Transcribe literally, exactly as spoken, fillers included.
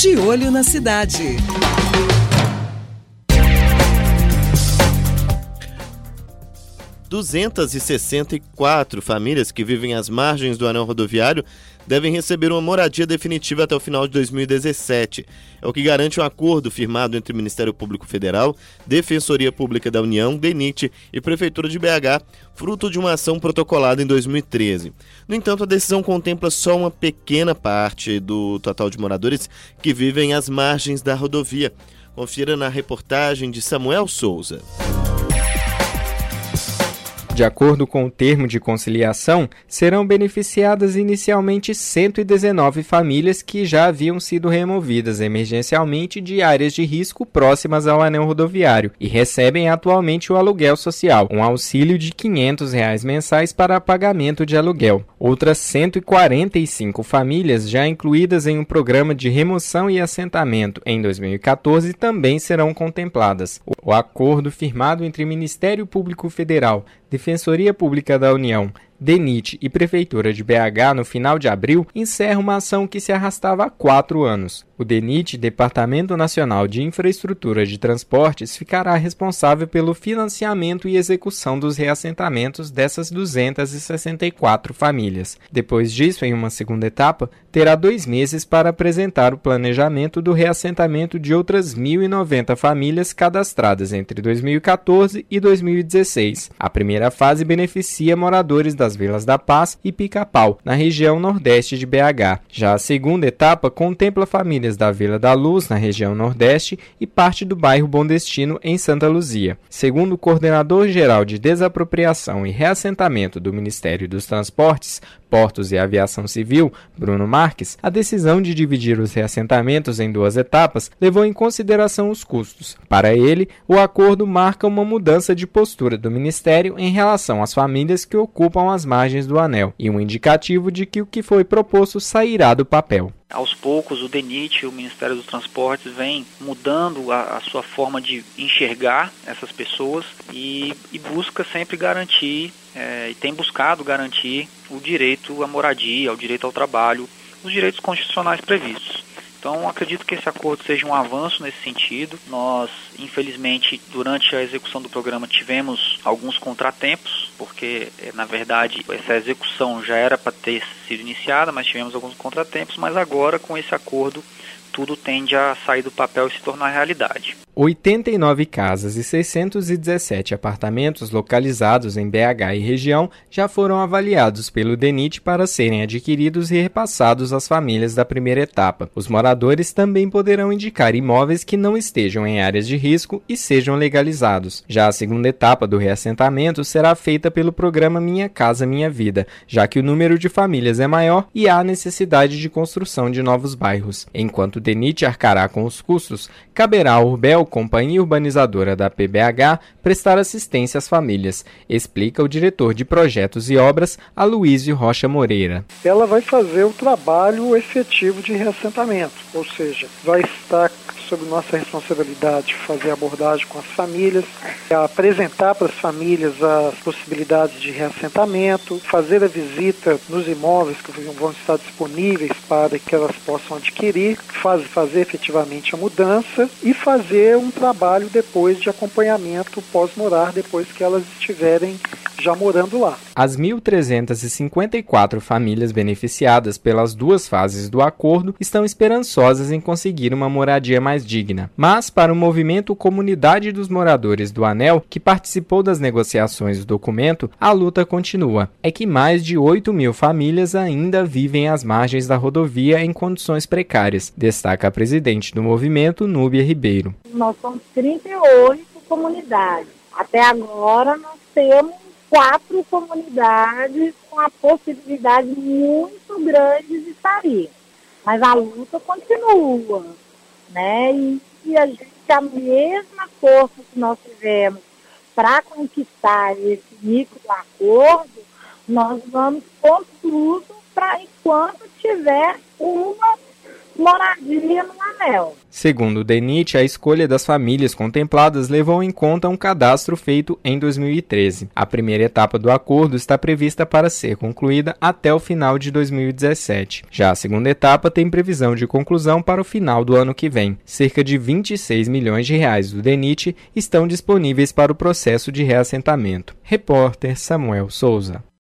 De Olho na Cidade. duzentas e sessenta e quatro famílias que vivem às margens do anel rodoviário devem receber uma moradia definitiva até o final de dois mil e dezessete. É o que garante um acordo firmado entre o Ministério Público Federal, Defensoria Pública da União, DENIT e Prefeitura de B H, fruto de uma ação protocolada em dois mil e treze. No entanto, a decisão contempla só uma pequena parte do total de moradores que vivem às margens da rodovia. Confira na reportagem de Samuel Souza. De acordo com o termo de conciliação, serão beneficiadas inicialmente cento e dezenove famílias que já haviam sido removidas emergencialmente de áreas de risco próximas ao anel rodoviário e recebem atualmente o aluguel social, um auxílio de quinhentos reais mensais para pagamento de aluguel. Outras cento e quarenta e cinco famílias já incluídas em um programa de remoção e assentamento em dois mil e quatorze também serão contempladas. O acordo firmado entre Ministério Público Federal, Defensoria Pública da União, DENIT e Prefeitura de B H no final de abril encerra uma ação que se arrastava há quatro anos. O DENIT, Departamento Nacional de Infraestrutura de Transportes, ficará responsável pelo financiamento e execução dos reassentamentos dessas duzentas e sessenta e quatro famílias. Depois disso, em uma segunda etapa, terá dois meses para apresentar o planejamento do reassentamento de outras mil e noventa famílias cadastradas entre dois mil e quatorze e dois mil e dezesseis. A primeira fase beneficia moradores das Vilas da Paz e Pica-Pau, na região nordeste de B H. Já a segunda etapa contempla famílias da Vila da Luz, na região nordeste, e parte do bairro Bom Destino, em Santa Luzia. Segundo o coordenador-geral de Desapropriação e Reassentamento do Ministério dos Transportes, Portos e Aviação Civil, Bruno Marques, a decisão de dividir os reassentamentos em duas etapas levou em consideração os custos. Para ele, o acordo marca uma mudança de postura do Ministério em relação às famílias que ocupam as margens do anel e um indicativo de que o que foi proposto sairá do papel. Aos poucos, o DENIT e o Ministério dos Transportes vem mudando a, a sua forma de enxergar essas pessoas e, e busca sempre garantir, é, e tem buscado garantir o direito à moradia, o direito ao trabalho, os direitos constitucionais previstos. Então, acredito que esse acordo seja um avanço nesse sentido. Nós, infelizmente, durante a execução do programa tivemos alguns contratempos, porque, na verdade, essa execução já era para ter sido iniciada, mas tivemos alguns contratempos, mas agora, com esse acordo, tudo tende a sair do papel e se tornar realidade. oitenta e nove casas e seiscentos e dezessete apartamentos localizados em B H e região já foram avaliados pelo DENIT para serem adquiridos e repassados às famílias da primeira etapa. Os moradores também poderão indicar imóveis que não estejam em áreas de risco e sejam legalizados. Já a segunda etapa do reassentamento será feita pelo programa Minha Casa Minha Vida, já que o número de famílias é maior e há necessidade de construção de novos bairros. Enquanto o DENIT arcará com os custos, caberá ao Urbel, companhia urbanizadora da P B H, prestar assistência às famílias, explica o diretor de projetos e obras, Aloísio Rocha Moreira. Ela vai fazer o trabalho efetivo de reassentamento, ou seja, vai estar sob nossa responsabilidade fazer a abordagem com as famílias, apresentar para as famílias as possibilidades de reassentamento, fazer a visita nos imóveis que vão estar disponíveis para que elas possam adquirir, faz, fazer efetivamente a mudança e fazer um trabalho depois de acompanhamento pós-morar, depois que elas estiverem já morando lá. As mil trezentas e cinquenta e quatro famílias beneficiadas pelas duas fases do acordo estão esperançosas em conseguir uma moradia mais digna. Mas, para o movimento Comunidade dos Moradores do Anel, que participou das negociações do documento, a luta continua. É que mais de oito mil famílias ainda vivem às margens da rodovia em condições precárias, destaca a presidente do movimento, Núbia Ribeiro. Nós somos trinta e oito comunidades. Até agora nós temos quatro comunidades com a possibilidade muito grande de sair. Mas a luta continua, né? E, e a gente, a mesma força que nós tivemos para conquistar esse micro acordo, nós vamos com tudo para enquanto tiver uma moradia no anel. Mel. Segundo o DENIT, a escolha das famílias contempladas levou em conta um cadastro feito em dois mil e treze. A primeira etapa do acordo está prevista para ser concluída até o final de dois mil e dezessete. Já a segunda etapa tem previsão de conclusão para o final do ano que vem. Cerca de vinte e seis milhões de reais do DENIT estão disponíveis para o processo de reassentamento. Repórter Samuel Souza.